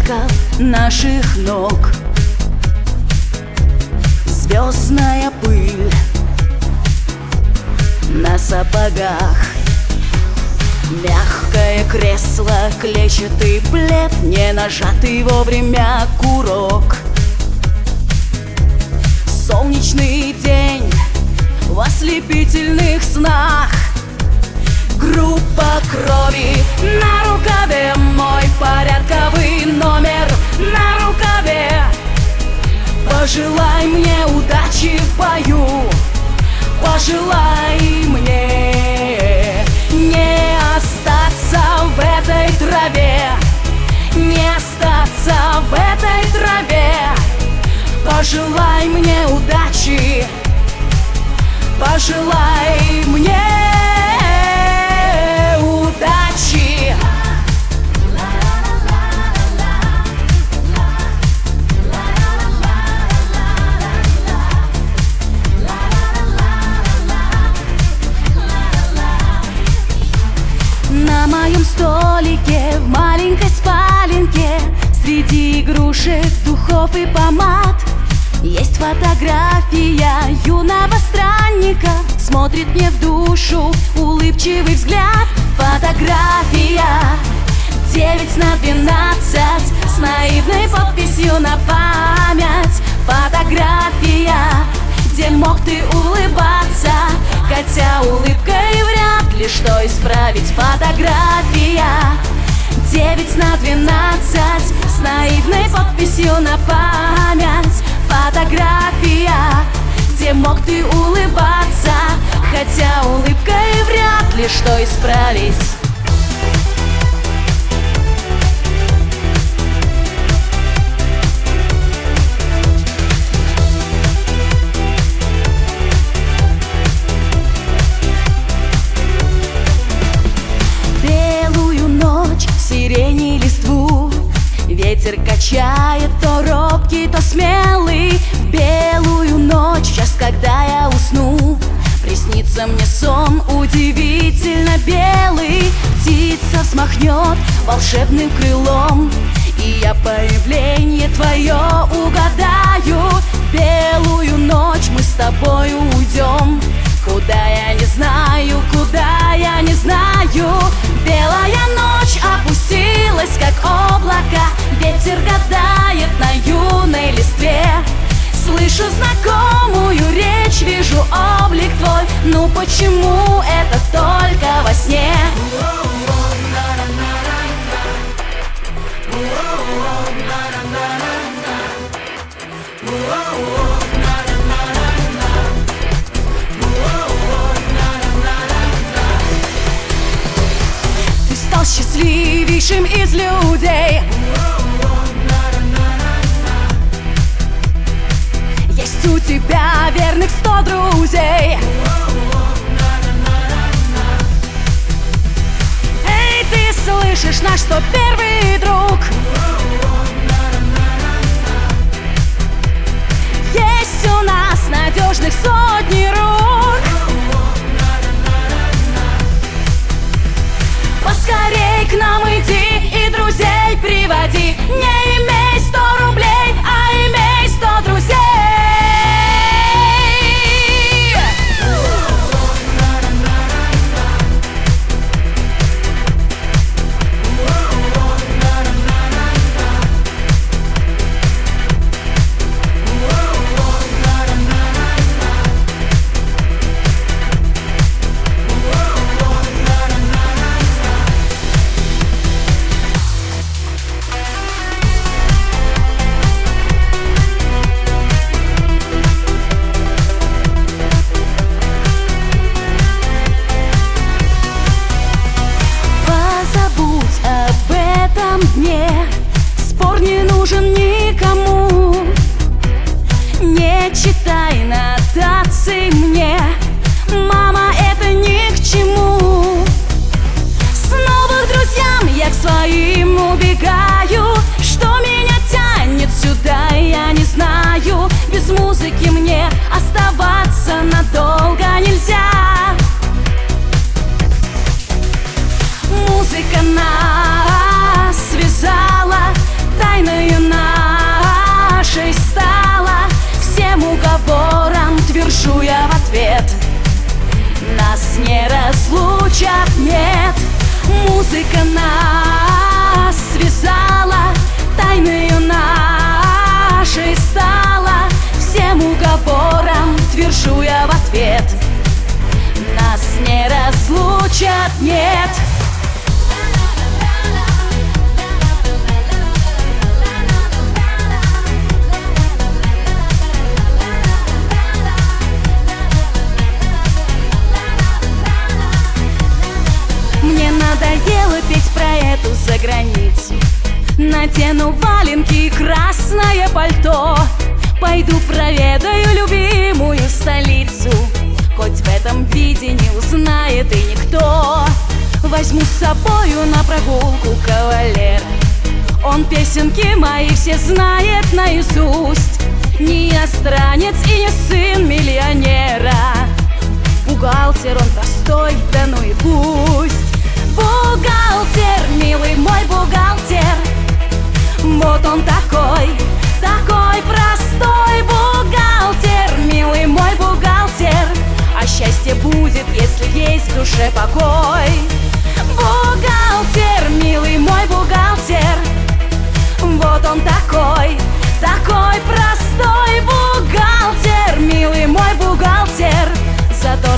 отпечатков наших ног. Звездная пыль на сапогах, мягкое кресло, клетчатый плед, не нажатый вовремя курок. Солнечный день в ослепительных снах, группа крови на рукаве, мой порядковый номер на рукаве. Пожелай мне удачи в бою, пожелай мне не остаться в этой траве, не остаться в этой траве. Пожелай мне удачи, пожелай мне удачи. На моем столике в маленькой спаленке среди игрушек, духов и помад есть фотография юного странника, смотрит мне в душу улыбчивый взгляд. Фотография 9/12 с наивной подписью на память. Фотография, где мог ты улыбаться, хотя улыбкой вряд ли что исправить. Фотография 9/12 с наивной подписью на память. Фотография, где мог ты улыбаться, хотя улыбкой вряд ли что исправить. Белую ночь, сирени листву, ветер качает то робкий, то смелый. В белую ночь, в час, когда я усну, приснится мне сон удивительно белый. Птица взмахнет волшебным крылом, и я появление твое угадаю. В белую ночь мы с тобою уйдем, куда я не знаю, куда я не знаю. Белая ночь опустилась, как облака, ветер гадает на юной листве. Слышу знакомую речь, вижу облик твой, ну почему это только во сне? Ты стал счастливейшим из людей. Есть у тебя верных 100 друзей. Эй, ты слышишь, наш 101-й друг? Есть у нас надежных сотни рук. Поскорей к нам иди и друзей приводи. Не имей 100 рублей, а имей 100 друзей. Спор не нужен никому. Не читай нотаций мне, мама, это ни к чему. Снова к друзьям я к своим убегаю. Что меня тянет сюда, я не знаю. Без музыки мне оставаться надолго нельзя. Музыка нас связала, тайна Музыка нас связала, тайною нашей стала. Всем уговорам твержу я в ответ: нас не разлучат, нет. Мне надоело петь про эту заграницу. Надену валенки и красное пальто, пойду проведаю любимую столицу. Хоть в этом виде не узнает и никто. Возьму с собою на прогулку кавалера. Он песенки мои все знает наизусть. Не иностранец и не сын миллионера. Бухгалтер он простой, да ну и пусть. Бухгалтер, милый мой бухгалтер, вот он такой, такой простой бухгалтер, милый мой бухгалтер. А счастье будет, если есть в душе покой. Бухгалтер, милый мой бухгалтер, вот он такой, такой простой бухгалтер, милый мой бухгалтер. Зато